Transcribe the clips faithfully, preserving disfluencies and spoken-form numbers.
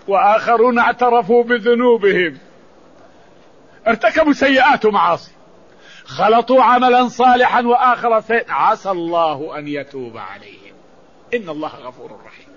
وآخرون اعترفوا بذنوبهم، ارتكبوا سيئات ومعاصي، خلطوا عملا صالحا وآخر سيئا، عسى الله أن يتوب عليهم إن الله غفور رحيم.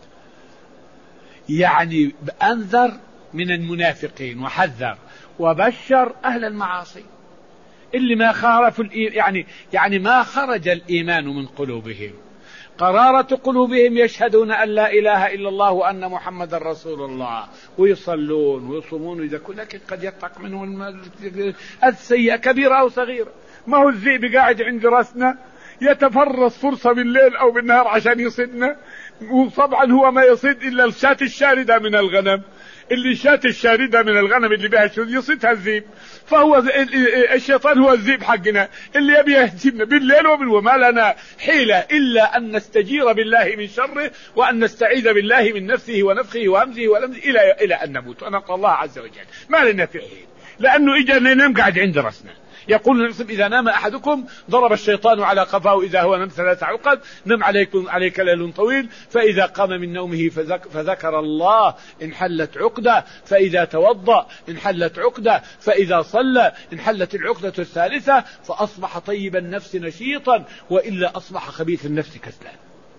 يعني أنذر من المنافقين وحذر وبشر أهل المعاصي اللي ما خالفوا يعني يعني ما خرج الإيمان من قلوبهم، قرارة قلوبهم يشهدون أن لا إله إلا الله وأن محمد رسول الله، ويصلون ويصومون ويزكون، لكن قد يطلق منهم السيئة كبيرة أو صغيرة. ما هو الذئب قاعد عند رأسنا يتفرس فرصة بالليل أو بالنهار عشان يصيدنا، وطبعا هو ما يصيد إلا الشاة الشاردة من الغنم، اللي شاة الشاردة من الغنم اللي بها شذ يصيدها الذئب. فهو الشيطان هو الذئب حقنا اللي يبي يهزمنا بالليل وبالنهار، وما لنا حيلة إلا أن نستجير بالله من شره وأن نستعيذ بالله من نفسه ونفخه وهمزه ولمزه إلى إلى أن نموت ونلقى الله عز وجل. ما لنا في حيل، لأنه إجا ننام قاعد عند رأسنا. يقول النبي إذا نام أحدكم ضرب الشيطان على قفاه إذا هو نم ثلاث عقد، نم عليكم عليك ليل طويل، فإذا قام من نومه فذك فذكر الله انحلت عقدة، فإذا توضأ انحلت عقدة، فإذا صلى انحلت العقدة الثالثة، فأصبح طيب النفس نشيطا، وإلا أصبح خبيث النفس كسلان.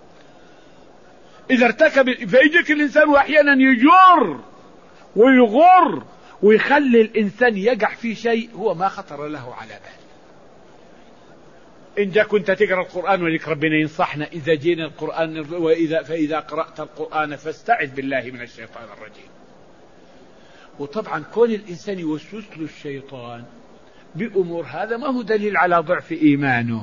إذا ارتكب فيجيك الإنسان أحيانا يجر ويغر ويخلي الإنسان يقع في شيء هو ما خطر له على بال. إن جا كنت تقرأ القرآن ولك ربنا ينصحنا إذا جينا القرآن وإذا فإذا قرأت القرآن فاستعذ بالله من الشيطان الرجيم. وطبعا كون الإنسان يوسوس له الشيطان بأمور هذا ما هو دليل على ضعف إيمانه،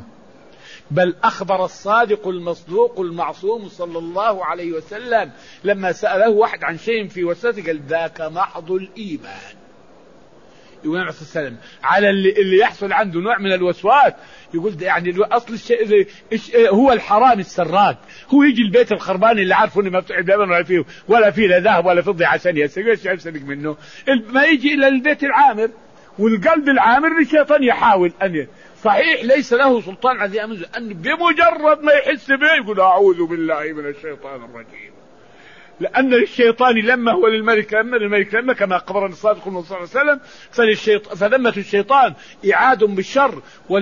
بل أخبر الصادق المصدوق المعصوم صلى الله عليه وسلم لما سأله واحد عن شيء في وسوسته قال ذاك محض الإيمان. يقول النبي صلى الله عليه وسلم على اللي, اللي يحصل عنده نوع من الوسواس، يقول ده يعني أصل الشيء هو الحرام السراق، هو يجي البيت الخربان اللي عارفه انه ما بتوع دائما ولا فيه ولا فيه لا ذهب ولا فضة عشان يسرق، ايش يسرق منه؟ ما يجي إلى البيت العامر، والقلب العامر الشيطان يحاول أن صحيح ليس له سلطان على أمر، أن بمجرد ما يحس به يقول أعوذ بالله من الشيطان الرجيم، لأن الشيطان لما هو للملك لما للملك لما كما أخبرنا الصادق صلى الله عليه وسلم، فلمة الشيطان إعاد بالشر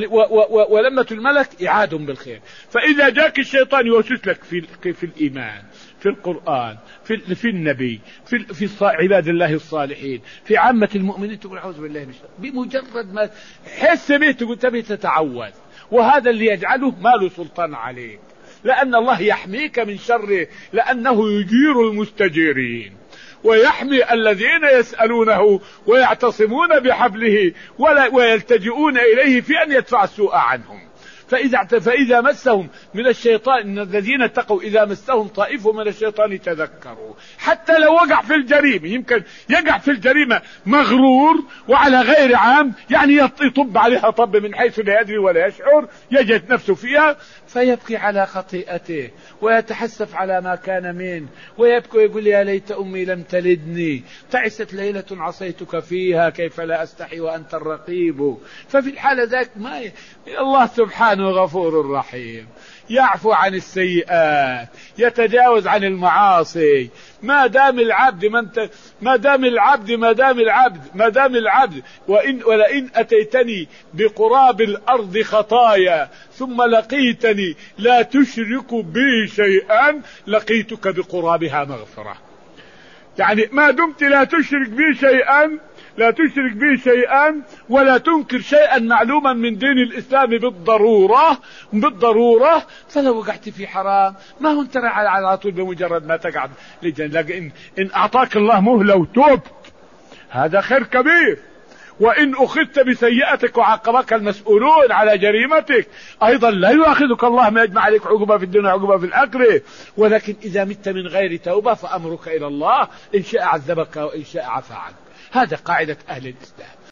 ولمة الملك إعاد بالخير. فإذا جاك الشيطان يوسوس لك في في الإيمان، في القرآن، في في النبي، في في عباد الله الصالحين، في عامة المؤمنين، تقول أعوذ بالله من الشيطان. بمجرد ما تحس به تقول تبي تتعوذ، وهذا اللي يجعله ما له سلطان عليك، لأن الله يحميك من شره، لأنه يجير المستجيرين ويحمي الذين يسألونه ويعتصمون بحبله ويلتجئون إليه في أن يدفع السوء عنهم. فإذا, فإذا مسهم من الشيطان، إن الذين اتقوا إذا مسهم طائف من الشيطان تذكروا، حتى لو وقع في الجريمة، يمكن يقع في الجريمة مغرور وعلى غير عام، يعني يطب عليها طب من حيث لا يدري ولا يشعر، يجد نفسه فيها فيبكي على خطيئته ويتحسف على ما كان منه، ويبكي ويقول يا ليت أمي لم تلدني، تعست ليلة عصيتك فيها كيف لا أستحي وأنت الرقيب. ففي الحالة ذاك ما ي... الله سبحانه غفور رحيم، يعفو عن السيئات، يتجاوز عن المعاصي، ما دام العبد من ت... ما دام العبد ما دام العبد ما دام العبد وإن ولئن أتيتني بقراب الأرض خطايا ثم لقيتني لا تشرك بي شيئا لقيتك بقرابها مغفرة. يعني ما دمت لا تشرك بي شيئا لا تشرك به شيئا ولا تنكر شيئا معلوما من دين الإسلام بالضرورة بالضرورة فلو وقعت في حرام ما هو انت على طول بمجرد ما تقعد لجن. لكن إن أعطاك الله مهلة وتوبت هذا خير كبير، وإن أخذت بسيئتك وعاقبك المسؤولون على جريمتك أيضا لا يؤاخذك الله ما يجمع عليك عقوبة في الدنيا عقوبة في الآخرة. ولكن إذا مت من غير توبة فأمرك إلى الله، إن شاء عذبك وإن شاء عفا عنك. هذا قاعدة أهل الإسلام.